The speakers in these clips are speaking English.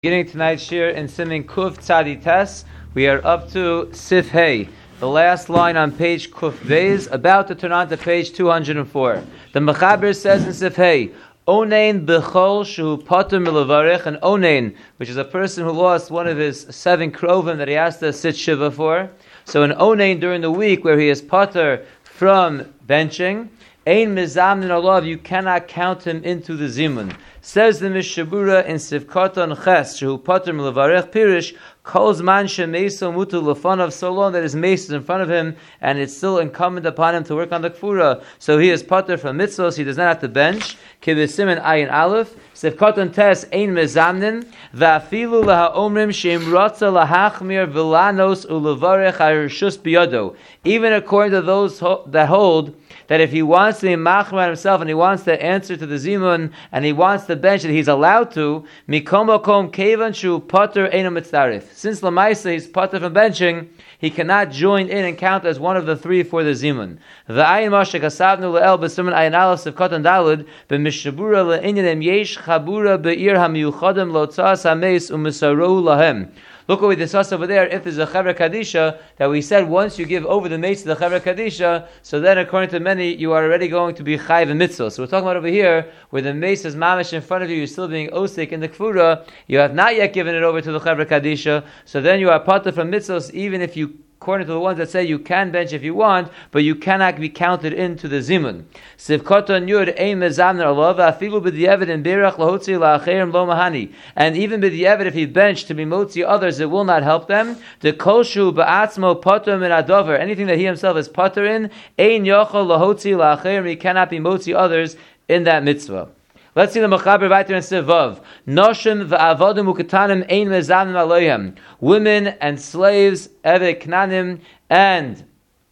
Beginning tonight's shir in Simin Kuf Tzadi Tes, we are up to Sif Hey, the last line on page Kuf Beis, about to turn on to page 204. The Mechaber says in Sif Hey, Onein b'chol shu poter milavarich, an onein, which is a person who lost one of his 7 krovim that he has to sit shiva for. So an onein during the week where he is poter from benching, ein mizamnin alav, you cannot count him into the zimun. Says the Mishabura in Sivkoton Ches, Shehu Poter Milavarech Pirish, calls man shemeso mutu lefanav, so long that his mace is in front of him, and it's still incumbent upon him to work on the kfura. So he is poter from mitzvos, he does not have to bench. Kibisimin ayin aleph, Sivkoton Tes ein mezamnin, va'afilu laha omrim sheim rotza lahachmir vilanos ulevarech harishus biyado. Even according to those that hold that if he wants to be machmir himself and he wants to answer to the zimun and he wants to bench it, he's allowed to. Mikomokom kevan shu poter eino mitzarif. Since lamaisa he's poter from benching, he cannot join in and count as one of the 3 for the zimun. V'ayin mashek asavnu le'el b'simun ayin aleph sivkotan dalud b'mishabura le'inyanim yesh chabura be'ir ha'miyuchadim lo'tzas ha'meis u'misarohu lahem. Look what we discussed over there. If there's a Chevra Kadisha, that we said once you give over the mace to the Chevra Kadisha, so then according to many, you are already going to be Chayv and Mitzvah. So we're talking about over here, where the mace is mamish in front of you, you're still being Osik in the Kfura, you have not yet given it over to the Chevra Kadisha, so then you are Pater from Mitzvahs, even if you, according to the ones that say you can bench if you want, but you cannot be counted into the zimun. Sivkoton yud ein mezamner alav afilu b'di'evet in berach lahotzi la'acherim lo mahani. And even b'di'evet, if he benched to be motzi others, it will not help them. The kolshu ba'atzmo poter min adover. Anything that he himself is poter in, ein yochol lahotzi la'acherim. He cannot be motzi others in that mitzvah. Let's see the Mechaber weiter in Sivav. Noshim v'avodim uketanim ein mezamnim aloyhem. Women and slaves, evet knanim, and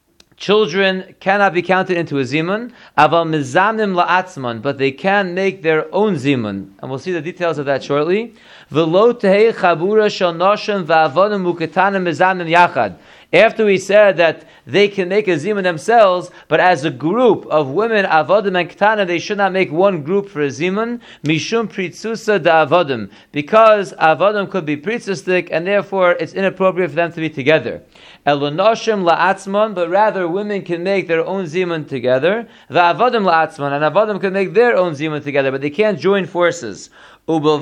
children cannot be counted into a zimun. Aval mezamnim la'atzman, but they can make their own zimun. And we'll see the details of that shortly. V'lo tehei chabura shel noshim v'avodim uketanim mezamnim yachad. After we said that they can make a zimun themselves, but as a group of women, avodim and ketana, they should not make one group for a zimun, mishum pritzusa da avodim, because avodim could be pritzustic, and therefore it's inappropriate for them to be together. Elonoshim la'atzman, but rather women can make their own zimun together. Va'avodim la'atzman, and avodim can make their own zimun together, but they can't join forces. And when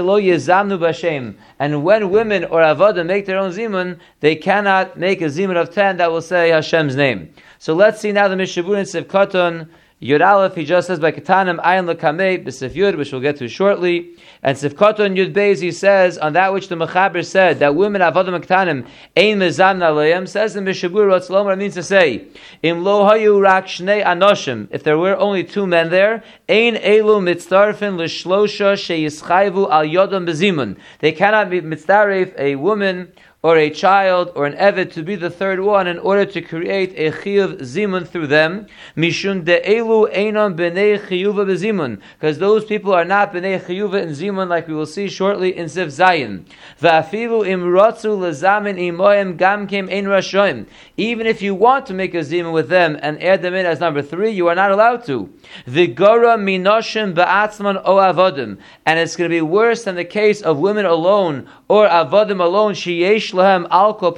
women or avodim make their own zimun, they cannot make a zimun of 10 that will say Hashem's name. So let's see now the Mishabur in Sivkoton Yud Aleph. He just says by Ketanim Ayin L'Kamei B'Sif Yud, which we'll get to shortly. And Sivkoton Yud Beis, he says on that which the Mechaber said that women avodim and Ketanim Ein Mezam Naleim, says the Mishabur Rotz Lomar, means to say Im Lo Hayu Rak Shnei Anoshim, if there were only 2 men there, Ein Elu Mitztarfin L'Shlosha Sheyischayvu Al Yodam Bezimun, they cannot be mitzdaref a woman or a child, or an evet to be the 3rd one in order to create a chiyuv zimun through them. Mishum de'elu einam b'nei chiyuva b'zimun, because those people are not b'nei chiyuva in zimun, like we will see shortly in Sif Zayin. Va'afilu im rotzu lezamin imoim gamkim ein rashoim. Even if you want to make a zimun with them and add them in as number 3, you are not allowed to. V'gora minoshim ba'atzman o avodim, and it's going to be worse than the case of women alone or avodim alone. Sheyesh women alone or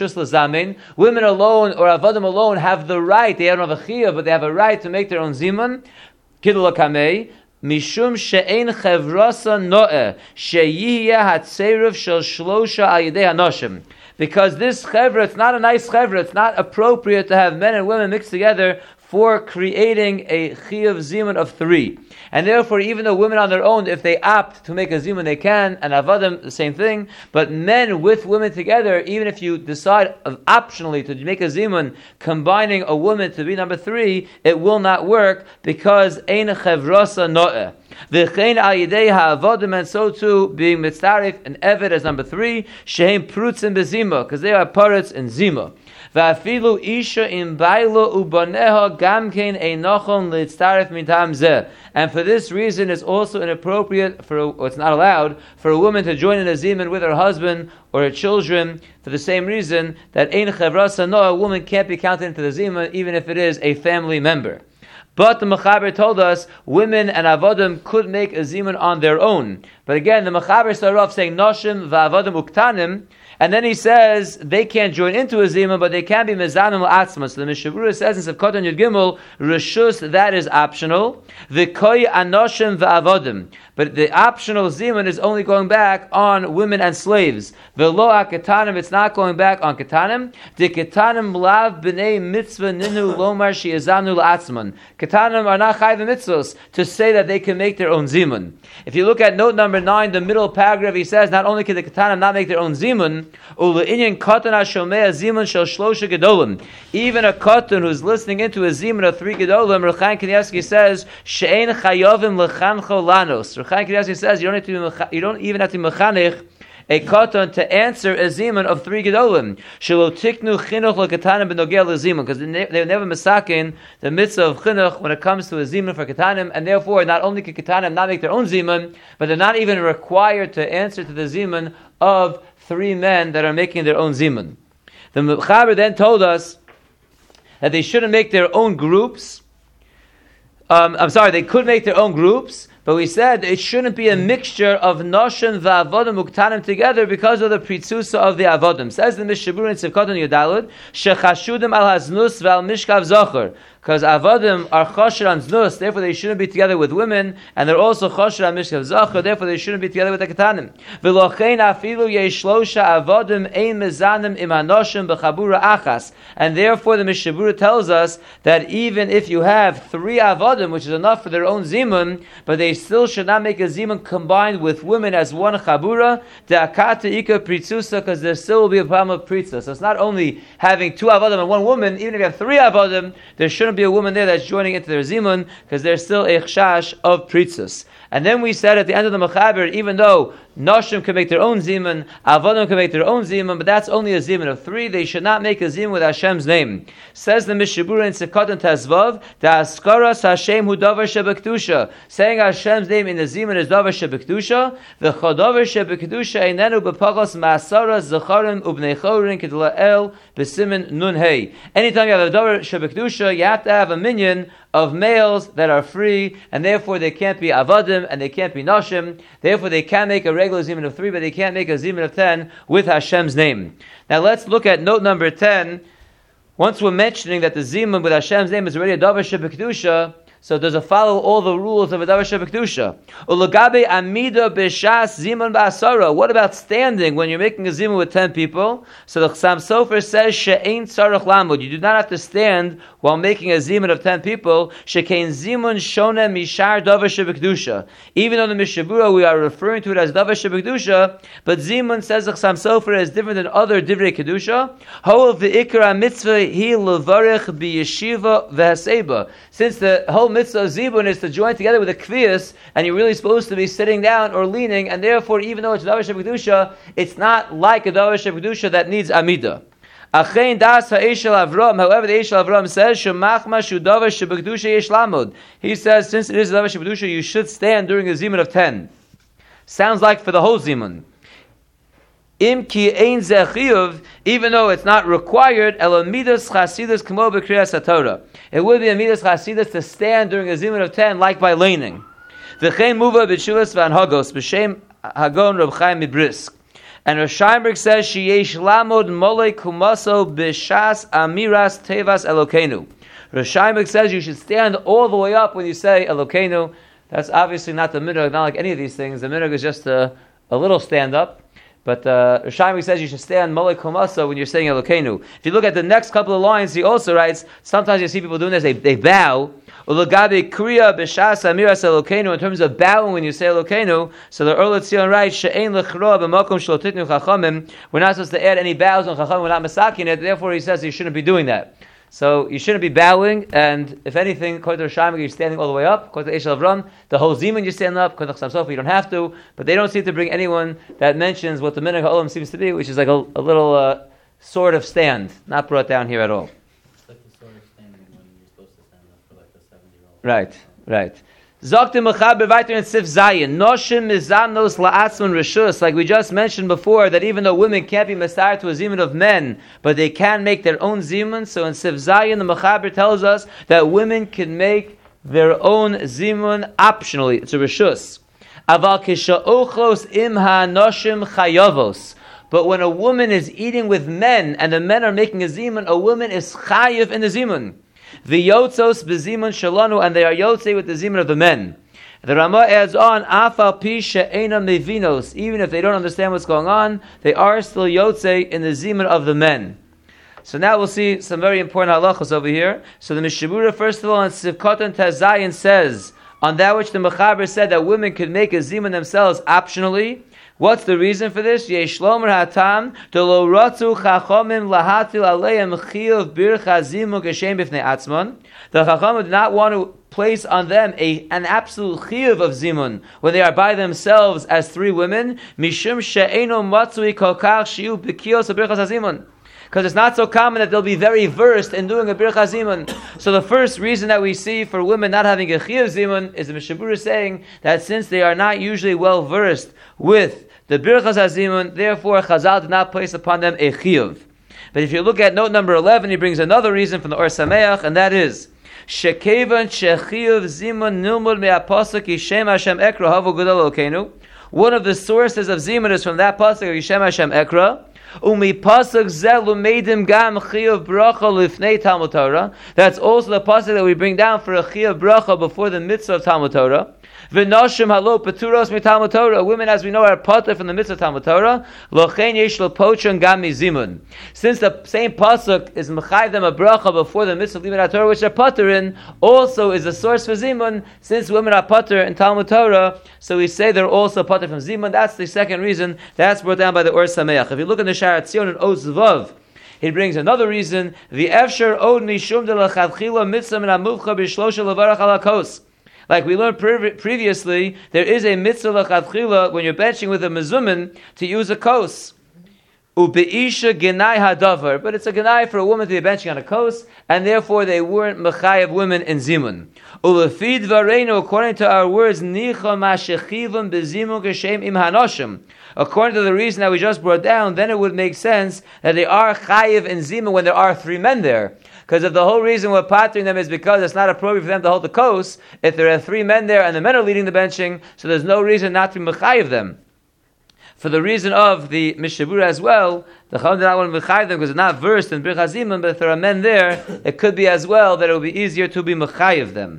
avodim alone have the right, they don't have a chiyuv, but they have a right to make their own zimun. Kidul kamei mishum she'ein chevrasa no'eh she'yihya hatzeruv shel shlosha al yedei hanoshim. Because this chevra, it's not a nice chevra, it's not appropriate to have men and women mixed together for creating a chiyuv zimun of 3. And therefore, even though women on their own, if they opt to make a zimun, they can, and avodim, the same thing, but men with women together, even if you decide optionally to make a zimun, combining a woman to be number 3, it will not work, because ein chevrasa no'eh. V'chein al yidei ha'avodim, and so too, being mitzarif and evet as number 3, shehem prutzim bezima, because they are parrots in zima. Va'afilu isha in bailo ubaneha gamkein einochon litzarif mitam zeh. And for this reason, it's also inappropriate or it's not allowed for a woman to join in a zimun with her husband or her children, for the same reason that ein chevrasa no'eh, a woman can't be counted into the zimun even if it is a family member. But the Mechaber told us women and avodim could make a zimun on their own. But again, the Mechaber started off saying Noshim va'avodim uktanim, and then he says they can't join into a zimun, but they can be mezanim la'atzma. So the Mishabura says in Sefkot Yud Gimel, Rishus, that is optional. The koi anoshim va'avodim. But the optional zimun is only going back on women and slaves. The lo aketanim, it's not going back on ketanim. The ketanim lav b'nei mitzvah ninu lomar she'ezanu la'atzman. Ketanim are not chayv mitzvos to say that they can make their own zimun. If you look at note number 9, the middle paragraph, he says not only can the ketanim not make their own zimun, even a katan who's listening into a zimun of 3 gedolim, Rechaim Kanievsky says, she'ein chayovim lechancho lanos. Rechaim Kanievsky says you don't even have to mechanech a katan to answer a zimun of 3 gedolim. Shelo tiknu chinuch lekatanim benogel lezimun, because they never misakin the mitzvah of chinuch when it comes to a zimun for katanim, and therefore not only can katanim not make their own zimun, but they're not even required to answer to the zimun of 3 men that are making their own zimun. The Mechaber then told us that they shouldn't make their own groups. They could make their own groups, but we said it shouldn't be a mixture of Noshim va'avodim uktanim together because of the pritzusa of the avodim. Says the Mishabur in Sefkot Yudalud, shechashudim al haznus v'al mishkav zocher. Because avodim are chosher on znus, therefore they shouldn't be together with women, and they're also chosher on mishkav zocher, therefore they shouldn't be together with the ketanim. V'lochein afilu yeshlosha avodim ein mezanim im anoshim b'chabura achas. And therefore the Mishabura tells us that even if you have 3 avodim, which is enough for their own zimun, but they still should not make a zimun combined with women as one chabura, de'akata ika pritzusa, because there still will be a problem of pritzusa. So it's not only having 2 avodim and 1 woman, even if you have 3 avodim, there shouldn't be a woman there that's joining into their zimun, because there's still a chashash of pritzus. And then we said at the end of the Mechaber, even though Noshim can make their own zimun, Avodim can make their own zimun, but that's only a zimun of 3. They should not make a zimun with Hashem's name. Says the Mishabura in Sefkot Tezvav, Da'askaras Hashem hu davar shebekdusha. Saying Hashem's name in the zimun is davar shebekdusha. The chodavar shebekdusha einenu bepagos ma'asaras zacharim ubnei chorin kedla'el b'simin nun hey. Anytime you have a davar shebekdusha, you have to have a minyan of males that are free, and therefore they can't be avodim and they can't be noshim. Therefore they can make a regular zimun of 3, but they can't make a zimun of 10 with Hashem's name. Now let's look at note number 10. Once we're mentioning that the zimun with Hashem's name is already a davar shebekdusha, so does it follow all the rules of a davar shebekdusha? Ulagabe amida b'shas zimun ba'asara. What about standing when you're making a zimun with 10 people? So the Chassam Sofer says she'ein tzarich lamud. You do not have to stand while making a zimun of 10 people. Shekein zimun shona mishar davar shebekdusha. Even though the Mishabura we are referring to it as davar shebekdusha, but zimun, says the Chassam Sofer, is different than other divrei kedusha. Hol v'ikra mitzvah hi levarich b'yeshiva v'haseba. Since the whole mitzvah of zibun is to join together with a kviyas, and you're really supposed to be sitting down or leaning, and therefore, even though it's davar shebekdusha, it's not like a davar shebekdusha that needs amida. Achein das ha'eshel Avram. However, the Eshel Avram says shemachma shu davar shebekdusha yesh lamud. He says since it is davar shebekdusha, you should stand during a zimun of 10. Sounds like for the whole zimun. Im ki ein zechiyuv, even though it's not required, elo midas chasidus k'mo b'kriyas haTorah. It would be a midas chasidus to stand during a zimun of 10, like by leaning. V'chein muva b'tshuvas v'anhagos b'shem Hagon Reb Chaim Mibrisk. And Rosh Steinberg says sheyesh lamod molei kumaso b'shas amiras tevas Elokeinu. Rosh Steinberg says you should stand all the way up when you say Elokeinu. That's obviously not the minhag, not like any of these things. The minhag is just a little stand up. But Rosh Steinberg says you should stand molei kumasa when you're saying Elokeinu. If you look at the next couple of lines, he also writes, sometimes you see people doing this, they bow. Ulagabe kriya b'shas amiras Elokeinu, in terms of bowing when you say Elokeinu. So the Or L'Tzion writes, she'ein l'chroa b'makom shelo titnu chachamim. We're not supposed to add any bows on chachamim, we're not masakin it. Therefore, he says you shouldn't be doing that. So you shouldn't be bowing, and if anything, according to Rosh Hashanah, you're standing all the way up. According to Eshel Avram, the whole zimun you stand up. According to Chassam Sofer, you don't have to. But they don't seem to bring anyone that mentions what the minhag ha'olam seems to be, which is like a little sort of stand, not brought down here at all. It's like the sort of standing when you're supposed to stand up for like a 70-year-old. Right. Zokte Mechaber weiter in Sif Zayin. Noshim mizanos la'atzman reshus. Like we just mentioned before, that even though women can't be masar to a zimun of men, but they can make their own zimun. So in Sif Zayin, the Mechaber tells us that women can make their own zimun optionally. It's a reshus. Aval kisha'ochlos imha noshim chayavos. But when a woman is eating with men, and the men are making a zimun, a woman is chayiv in the zimun. V'yotzos b'zimun shalanu, and they are yotzei with the zimun of the men. The Ramah adds on, afal pi she'ena mevinos, even if they don't understand what's going on, they are still yotzei in the zimun of the men. So now we'll see some very important halachos over here. So the Mishabura, first of all, in Sivkot Tazayin says, on that which the Mechaber said that women could make a zimun themselves optionally. What's the reason for this? Yeshlomer hatam delo ratzu chachamim lahatil aleim chiyuv bircha zimun geshem b'fnei atzmon. The chachamim did not want to place on them an absolute chiyuv of zimun when they are by themselves as three women. Mishum she'eno matzui kolkach shiu b'kiyos birchas hazimun. Because it's not so common that they'll be very versed in doing a birchas zimun. So the first reason that we see for women not having a chiyuv zimun is the Mishabura saying that since they are not usually well versed with the birchas hazimun, therefore Chazal did not place upon them a chiyuv. But if you look at note number 11, he brings another reason from the Or Sameach, and that is shekevan shechiyuv zimun nilmud me'apasuk Yishem Hashem Ekra havu gadol Elokeinu. One of the sources of zimun is from that pasuk of Yishem Hashem Ekra. Umi pasuk zelu meidim gam chiyuv bracha lifnei Talmud Torah. That's also the pasuk that we bring down for a chiyuv bracha before the mitzvah of Talmud Torah. V'noshim halo peturos mi Talmud Torah. Women, as we know, are pater from the mitzvah of Talmud Torah. Lochein yesh lo pochon gam mizimun. Since the same pasuk is mechayiv them a bracha before the mitzvah of Limud Torah, which are pater in, also is a source for zimun. Since women are pater in Talmud Torah, so we say they're also pater from zimun. That's the second reason. That's brought down by the Or Sameach. If you look in the Sha'ar Tzion and Oz Vav, he brings another reason. The efsher od mishum de lachadchila mitzvah min hamuvcha b'shlosha levarach ala kos. Like we learned previously, there is a mitzvah l'chadchila when you're benching with a mezumin to use a kos. Ubeisha genai hadavar, but it's a genai for a woman to be benching on a kos, and therefore they weren't mechayev women in zimun. Ulefid varenu, according to our words, nicha mashechivim bezimun geshem im hanoshim. According to the reason that we just brought down, then it would make sense that they are chayev in zimun when there are three men there. Because if the whole reason we're patering them is because it's not appropriate for them to hold the kos, if there are three men there and the men are leading the benching, so there's no reason not to mechayev them. For the reason of the Mishabura as well, the Chacham did not want to mechayev them because they're not versed in birchas zimun, but if there are men there, it could be as well that it will be easier to be mechayev them.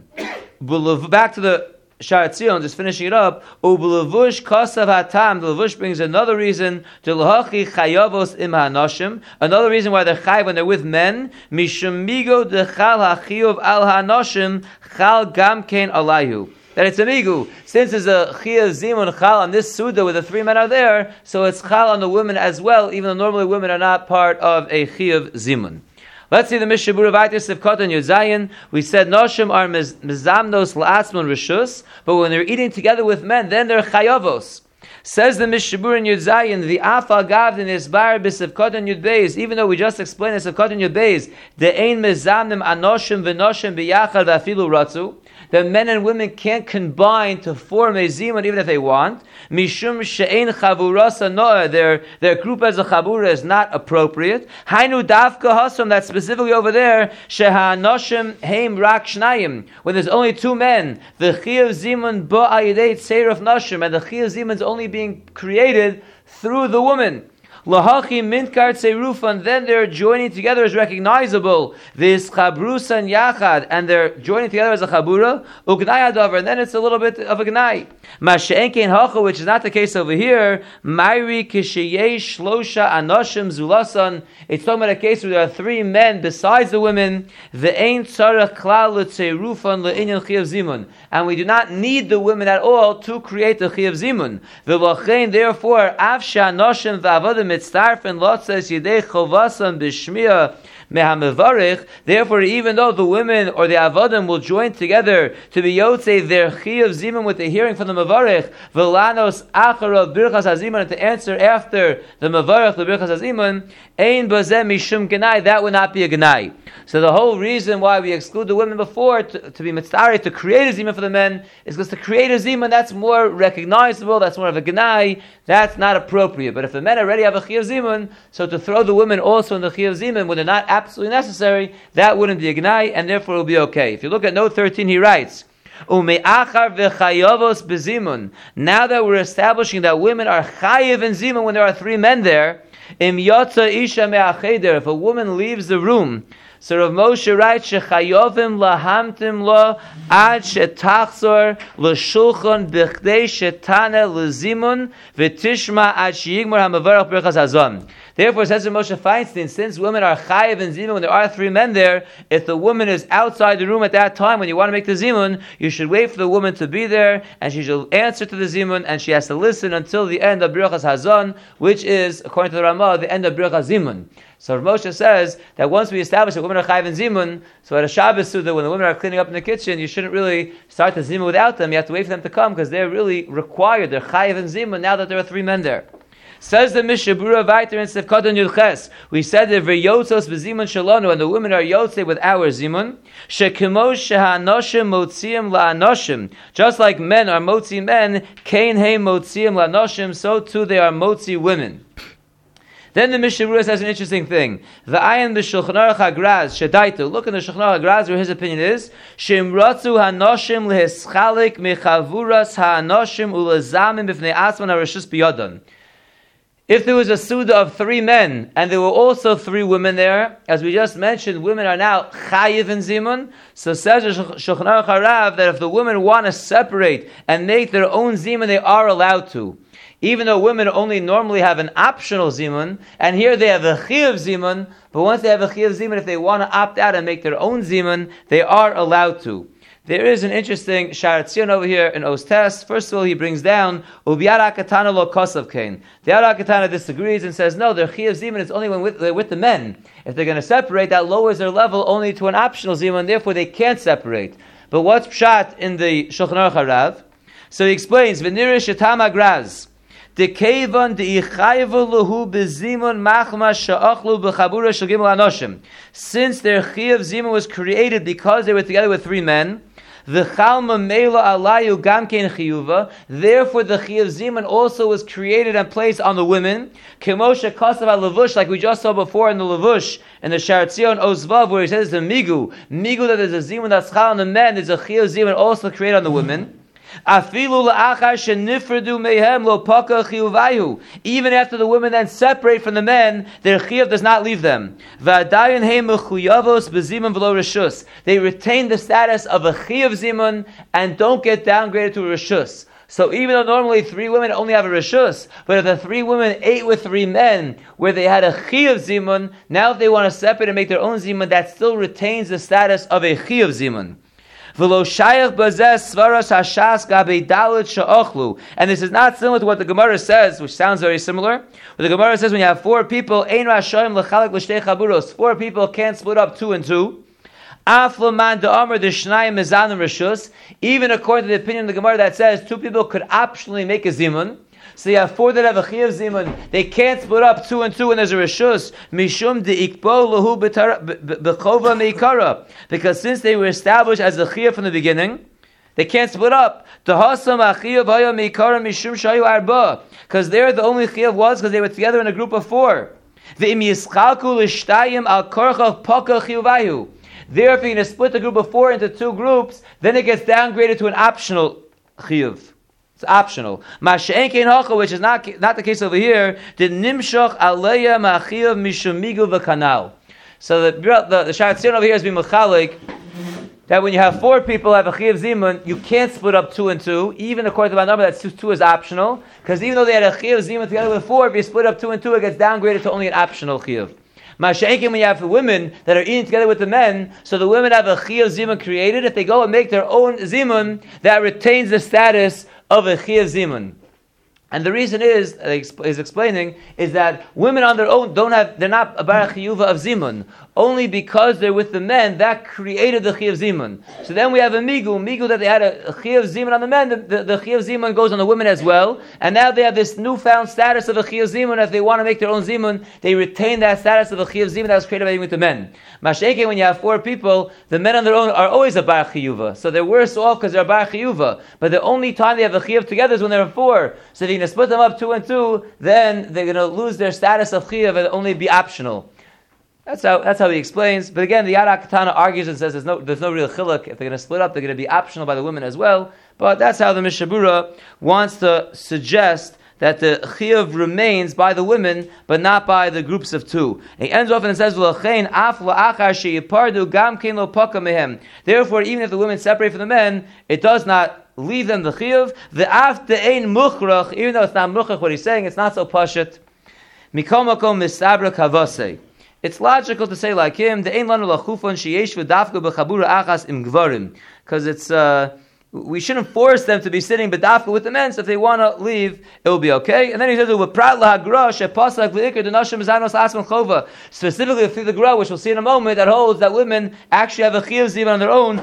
Back to the Sha'ar Tzion, just finishing it up. Ubelevush kasav hatam. The levush brings another reason to lahachi chayavos im hanoshim. Another reason why they're chayav when they're with men. Mishum migo dechal hachiyuv al hanoshim chal gamkein alayhu. That it's a migu. Since there's a chiyav zimun chal on this suda where the three men are there, so it's chal on the women as well, even though normally women are not part of a chiyav zimun. Let's see the Mishabura Vaitis of Kotan Yuzayin. We said Noshim are mizamnos la'atzmon rishus, but when they're eating together with men, then they're chayavos. Says the Mishabura in Yuzayin, the Afa Gavd in Isbar B'Sev Kotan Yudbeis, even though we just explained this of Kotan Yudbeis, the ein mizamnim anoshim v'noshim b'yachad v'afilu ratzu. that men and women can't combine to form a zimun even if they want. Mishum she'ein chavurasa noah, their group as a chavura is not appropriate. Hainu davka hasam, that's specifically over there, shehanoshim heim rak shnayim, when there's only two men. The chiyav zimun ba'ayidei tseir of nashim, and the chiyav zimun is only being created through the woman. Lahachi minkar tseirufan, then their joining together is recognizable. This chabrusan yachad, and they're joining together as a chabura. Ugnai adavar, and then it's a little bit of a gnai. Masheenkein hacha, which is not the case over here. Mairi kisheyesh shlosha anoshim zulasan. It's talking about a case where there are three men besides the women. Ve'ein tzarech klal l'tseirufan le'inyan chiyav zimun, and we do not need the women at all to create the chiyav zimun. Ve'lachein, therefore, avsha anoshim v'avadim mitztarfen lotzes yidei chovasan b'shmiya mehamevarich. Therefore, even though the women or the avodim will join together to be yotzei their chiyav zimun with the hearing from the mevarich, v'lanos acharav birchas hazimun, and to answer after the mevarich the birchas hazimun, ein bazeh mishum genai, that would not be a genai. So the whole reason why we exclude the women before to be mitzari, to create a zimun for the men, is because to create a zimun, that's more recognizable, that's more of a genai, that's not appropriate. But if the men already have a chiyav zimun, so to throw the women also in the chiyav zimun when they're not absolutely necessary, that wouldn't be a gnai, and therefore it will be okay. If you look at note 13, he writes, Ume'achar v'chayavos bezimun. Now that we're establishing that women are chayiv in zimun when there are 3 men there, im yotza isha me'acheder, if a woman leaves the room, so Rav Moshe writes, Shechayovim lahamtim lo ad shetachzor l'shulchan b'chdei shetana l'zimun v'tishma ad sheyigmar hamavarach b'rachas hazon. Therefore, says Rav Moshe Feinstein, since women are chayiv in zimun when there are 3 men there, if the woman is outside the room at that time when you want to make the zimun, you should wait for the woman to be there, and she should answer to the zimun, and she has to listen until the end of b'rachas hazon, which is, according to the Ramah, the end of b'rachas zimun. So Rav Moshe says that once we establish that women are chayiv in zimun, so at a Shabbos Suda, when the women are cleaning up in the kitchen, you shouldn't really start the zimun without them. You have to wait for them to come because they're really required. They're chayiv in zimun now that there are 3 men there. Says the Mishnah Berurah Vayter in Sefkatan Yudches. We said that v'yotzos b'zimun shalonu, and the women are yotzei with our zimun. Shekimo shehanoshim motziim la'anoshim. Just like men are motzi men, kain hey motziim la'anoshim, so too they are motzi women. Then the Mishnah Berurah says an interesting thing. The ayin b'Shulchan Aruch Hagraz shedaitu. Look in the Shulchan Aruch Hagraz where his opinion is. Shemratzu hanoshim lehischalik mechavuras hanoshim ulazamim b'fnei asman harishus biyadon. If there was a Suda of 3 men, and there were also 3 women there, as we just mentioned, women are now chayiv in zimun. So says Shulchan Aruch Harav that if the women want to separate and make their own zimun, they are allowed to. Even though women only normally have an optional zimun, and here they have a chiyuv zimun, but once they have a chiyuv zimun, if they want to opt out and make their own zimun, they are allowed to. There is an interesting Sha'ar Tzion over here in Ostes. First of all, he brings down Ubiyara Katana lo kosav kain. The Yara Katana disagrees and says, no, their chiyuv zimun is only when they're with the men. If they're going to separate, that lowers their level only to an optional zimun, therefore they can't separate. But what's pshat in the Shulchan Aruch Harav? So he explains, V'nira shetam agraz. The kevan the ichayvu lahu bezimun machma she'achlu b'chabura shel gimel anoshim. Since their chiyuv zimun was created because they were together with 3 men, the chalma meila alayu gamkein chiyuva. Therefore, the chiyuv zimun also was created and placed on the women. Kemosha kasav al-levush, like we just saw before in the levush in the Sha'ar Tzion Ozvav, where he says the migu that there's a zimun that's chal on the men. There's a chiyuv zimun also created on the women. Even after the women then separate from the men, their chiyuv does not leave them. They retain the status of a chiyuv zimun and don't get downgraded to a reshus. So even though normally 3 women only have a reshus, but if the 3 women ate with 3 men where they had a chiyuv zimun, now if they want to separate and make their own zimun, that still retains the status of a chiyuv zimun. And this is not similar to what the Gemara says, which sounds very similar. But the Gemara says when you have 4 people, 4 people can't split up 2 and 2. Even according to the opinion of the Gemara that says 2 people could optionally make a zimun. So you have 4 that have a chiyuv zimun. They can't split up 2 and 2 when there's a reshus. Mishum deikbo lahu bechova meikara. Because since they were established as a chiyuv from the beginning, they can't split up. Because there the only chiyuv was because they were together in a group of 4. Therefore, if you're going to split the group of 4 into 2 groups, then it gets downgraded to an optional chiyuv. It's optional. Which is not the case over here. The nimshach aleya ma'chiyav mishum migu v'kanal. So the Sha'ar Tzion over here is being mechalik that when you have 4 people have a chiyuv zimun, you can't split up 2 and 2. Even according to my number, that 2 is optional. Because even though they had a chiyuv zimun together with 4, if you split up 2 and 2, it gets downgraded to only an optional chiyuv. Masha'enkin, when you have the women that are eating together with the men, so the women have a chiyuv zimun created. If they go and make their own zimun, that retains the status of a chiyuv zimun. And the reason is explaining is that women on their own they're not a bar chiyuva of zimun. Only because they're with the men, that created the chiyuv zimun. So then we have a migu that they had a chiyuv zimun on the men, the chiyuv zimun goes on the women as well. And now they have this newfound status of a chiyuv zimun. If they want to make their own zimun, they retain that status of a chiyuv zimun that was created by being with the men. Masha'eke, when you have 4 people, the men on their own are always a bar chiyuva. So they're worse off because they're a bar chiyuva. But the only time they have a chiyuv together is when they're 4. So if you're going to split them up 2 and 2, then they're going to lose their status of chiyuv and only be optional. That's how he explains. But again, the Yad HaKatana argues and says there's no real chiluk. If they're going to split up, they're going to be optional by the women as well. But that's how the Mishabura wants to suggest that the chiyuv remains by the women, but not by the groups of two. And he ends off and says, therefore, even if the women separate from the men, it does not leave them the chiyuv. Even though it's not muchrach, what he's saying, it's not so pashut. It's logical to say like him, because it's we shouldn't force them to be sitting bedafka with the men, so if they want to leave, it will be okay. And then he says, specifically through the Gra, which we'll see in a moment, that holds that women actually have a chiyuv zimun on their own.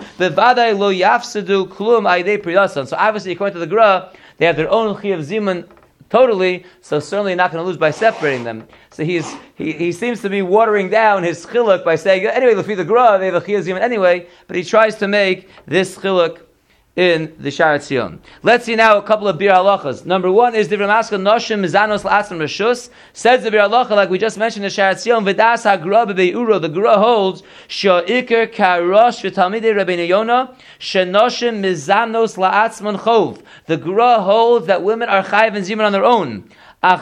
So obviously, according to the Gra, they have their own chiyuv zimun totally, so certainly not going to lose by separating them. So he seems to be watering down his chiluk by saying, anyway, the Gra, they have a chiyuv zimun anyway, but he tries to make this chiluk in the Sha'ar Tzion. Let's see now a couple of bir halachas. Number one is the Ramaskal Noshim Mizanos La'atzim Rishus. Says the bir halacha, like we just mentioned in the Sha'ar Tzion, V'das HaGra B'Be'uro, the Gra holds, Sha'ikr Ka'rosh V'Talmidei Rabbeinu Yonah, She'noshim Mizanos La'atzman Chov. The Gra holds that women are chayiv and zimun on their own. The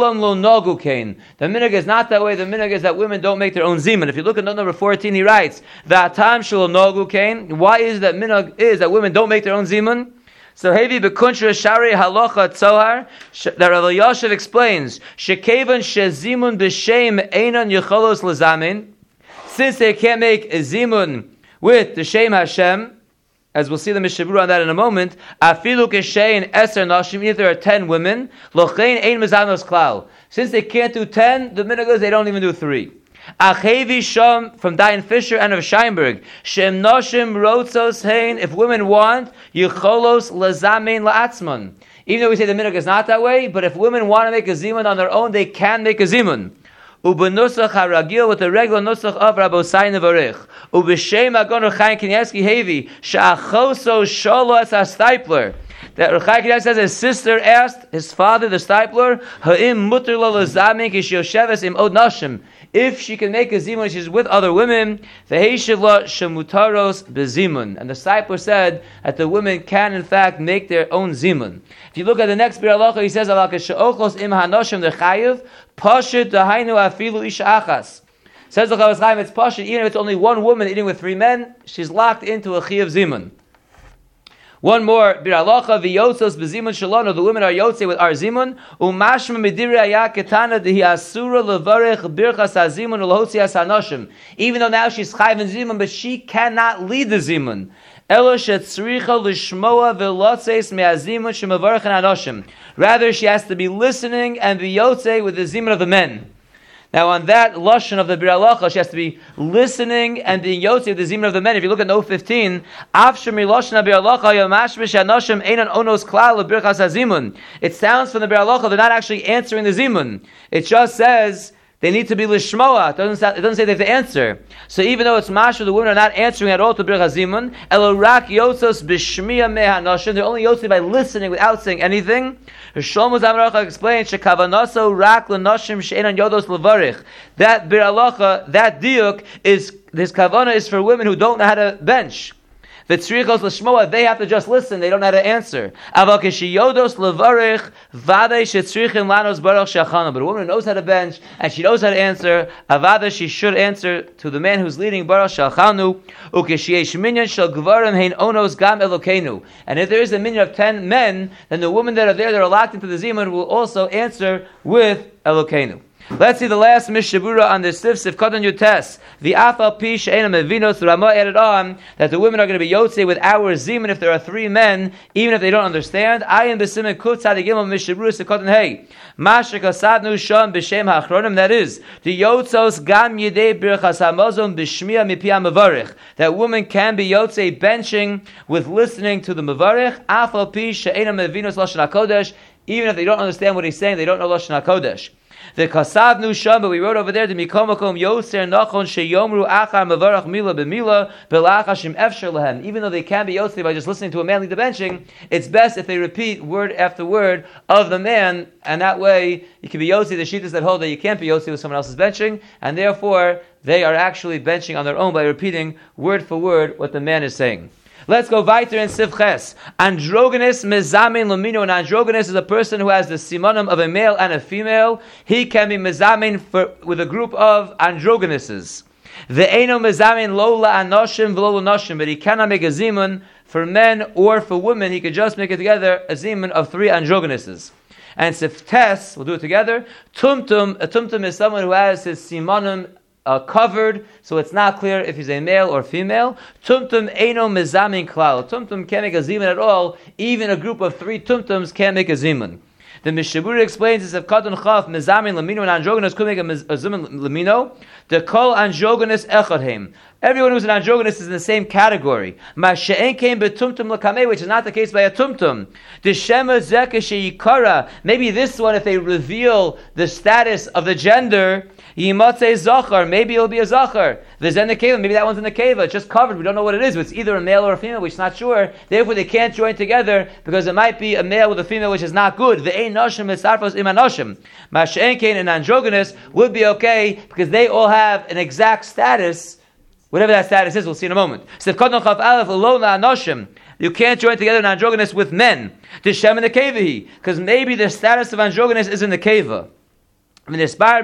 minhag is not that way. The minhag is that women don't make their own zimun. If you look at note number 14, he writes, "V'atam shelo nogu kain." Why is that minhag is that women don't make their own zimun? So Hevi bekuntra shari halacha tzohar that Rav Elyashiv explains, "Shekevan shezimun b'shem einan yecholos lezamin." Since they can't make a zimun with the Shem Hashem, as we'll see the Mishabura on that in a moment, afilu keshein eser nashim, if there are 10 women, lochein ein mezanos klal. Since they can't do 10, the minhag is they don't even do 3. Achevi sham from Diane Fisher and of Scheinberg, shem nashim rotzos hein, if women want, yicholos lezamein la'atzman. Even though we say the minhag is not that way, but if women want to make a zimun on their own, they can make a zimun. Ubenusach haragil, with the regular nusach of Rabbosai Nevarich. Ubeshem Agon Chaim Kanievsky Hevi Sha'achoso Sholo Es HaStipler. That Chaim Kanievsky says his sister asked his father, the Stipler, Ha'im Mutter Lo Lezamin Kish Yosheves Im Od Nashim. If she can make a zimun when she's with other women, Ve'heishiv Lo Shemutaros Bezimun. And the Stipler said that the women can in fact make their own zimun. If you look at the next bir halacha, he says Alaka She'ochos Im Hanoshim Dechayiv Pashit Dahainu Afilu Isha Achas. Says the Chavetz Chaim, it's pashut, even if it's only one woman eating with 3 men, she's locked into a chiyuv zimun. One more, bir halacha v'yotzos b'zimun shalonu, the women are yotze with our zimun, u'mashma midiri ayah ketana dehi asura levarech birchas hazimun u'lohotzi as hanoshim. Even though now she's chayv in zimun, but she cannot lead the zimun. Elo shetzricha lishmoa v'lotzeis me'azimun shemavarech hanoshim. Rather, she has to be listening and be yotze with the zimun of the men. Now, on that lashon of the bir halacha, she has to be listening and being yotze with the zimun of the men. If you look at note 15, after mi lashon bir halacha yomashmish hanoshim einan onos klal lebirchas hazimun. It sounds from the bir halacha they're not actually answering the zimun. It just says they need to be lishmoa. It doesn't say they have to answer. So even though it's mashu, the women are not answering at all to birchas hazimun. Elorak yotzos b'shmiya mehanoshim. They're only yotze by listening without saying anything. Shlomo Zamaracha explains shekavanoso rak lenoshim she'enan yodos levarich. That bir halacha, that diuk is this kavana is for women who don't know how to bench. The tzrichos l'shmoa, they have to just listen. They don't know how to answer. Aval kishiyodos levarich vade shetzrichin lanos baruch shachana. But a woman who knows how to bench and she knows how to answer, avada she should answer to the man who's leading baruch shachanu. Ukishiesh minyan shel gvarim hein onos gam elokenu. And if there is a minyan of 10 men, then the women that are there that are locked into the zimun will also answer with elokenu. Let's see the last Mishabura on the Sif Katan Yutes. The Afal Pi She'ena Mevinos, the Ramah added on that the women are going to be yotze with our zimun if there are 3 men, even if they don't understand. Ayin b'simen kuf tzadigim Mishabura Sekatan Hey. Mashik Asadnu Sham b'shem ha'achronim. That is the yotzos gam yidei birchas hamazon b'shmiya mipiyam mevarich. That woman can be yotze benching with listening to the mevarich. Afal Pi She'ena Mevinos Lashon HaKodesh. Even if they don't understand what he's saying, they don't know Lashon HaKodesh. The Kasav Nu Sham, but we wrote over there the Mikomakom Yoser Nachon Sheyomru Achar Mavarach Mila B'Mila Belach Hashim Efsher Lehem. Even though they can be Yoser by just listening to a man lead the benching, it's best if they repeat word after word of the man, and that way you can be Yoser. The Shittas that hold that you can't be Yoser with someone else's benching, and therefore they are actually benching on their own by repeating word for word what the man is saying. Let's go weiter in Sif Ches. Androgynous mezamin lamino. An androgynous is a person who has the simanim of a male and a female. He can be mezamin with a group of androgynuses. Ve'eno mezamin lo la'anoshim v'lo la'noshim. But he cannot make a zimun for men or for women. He could just make it together a zimun of 3 androgynuses. And Sif Tes, we'll do it together. Tumtum, a tumtum is someone who has his simanim covered, so it's not clear if he's a male or female. Tumtum eino mezamin klal. Tumtum can't make a zimun at all. Even a group of 3 tumtums can't make a zimun. The Mishabura explains this: if Katan Chaf mezamin lamino and androgynous could make a zimun lamino, the kol androgynous echadhem. Everyone who's an androgynous is in the same category. Masha'en came betumtum lakameh, which is not the case by a tumtum. The shema zekeh sheyikara. Maybe this one, if they reveal the status of the gender, yimatzei zachar. Maybe it'll be a zachar. There's in the keva. Maybe that one's in the keva. It's just covered. We don't know what it is. It's either a male or a female. We're not sure. Therefore, they can't join together because it might be a male with a female, which is not good. The ein noshim misarfos imanoshim. Masha'en came and androgynous would be okay because they all have an exact status. Whatever that status is, we'll see in a moment. You can't join together an androgynous with men. Because maybe the status of androgynous is in the keva. That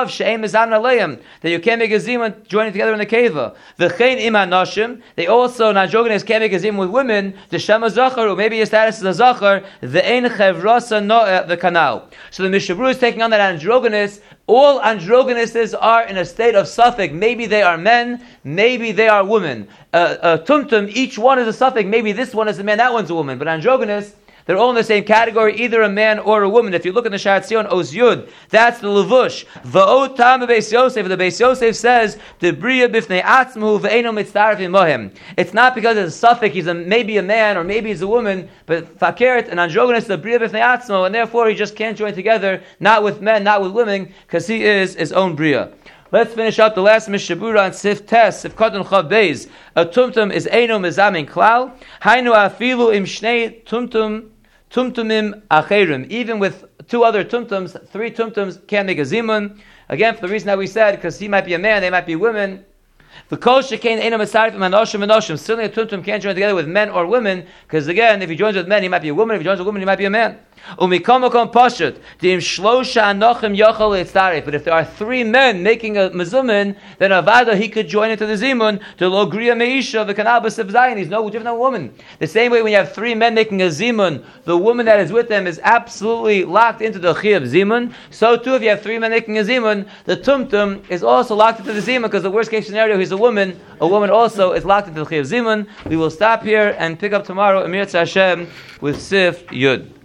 you can't make a zimun joining together in the keva. They also, an androgynous can't make a zimun with women. The shema zachar, or maybe your status is a zachar. The ein chevrasa no the kanal. So the Mishabru is taking on that androgynous. All androgynuses are in a state of suffix. Maybe they are men, maybe they are women. Tumtum, each one is a suffix. Maybe this one is a man, that one's a woman. But androgynous, they're all in the same category, either a man or a woman. If you look in the Sharat Zion, Oz Yud, that's the Levush. Va'otam Beis Yosef. The Beis Yosef says, the Bria b'fnei atzmu ve'eno mitzarefim mohem. It's not because it's a suffix, he's maybe a man or maybe he's a woman, but fakert, an androgynous, the Bria b'fnei atzmu, and therefore he just can't join together, not with men, not with women, because he is his own Bria. Let's finish up the last Mishabura on Sif Tes, Sif Katan Chav Beis. A tumtum is eino mezamin klal. Hainu afilu im shnei tumtumim acherim. Even with 2 other tumtums, 3 tumtums can't make a zimun. Again, for the reason that we said, because he might be a man, they might be women. The kol shekain eino mesarifim anoshim v'noshim. Certainly a tumtum can't join together with men or women, because again, if he joins with men, he might be a woman. If he joins with a woman, he might be a man. But if there are 3 men making a mezumin, then avada he could join into the zimun. The logria meisha the kanabas of zayin. He's no different than a woman. The same way when you have 3 men making a zimun, the woman that is with them is absolutely locked into the chi of zimun. So too, if you have 3 men making a zimun, the tumtum is also locked into the zimun because the worst case scenario, he's a woman. A woman also is locked into the chi of zimun. We will stop here and pick up tomorrow Emir Hashem with Sif Yud.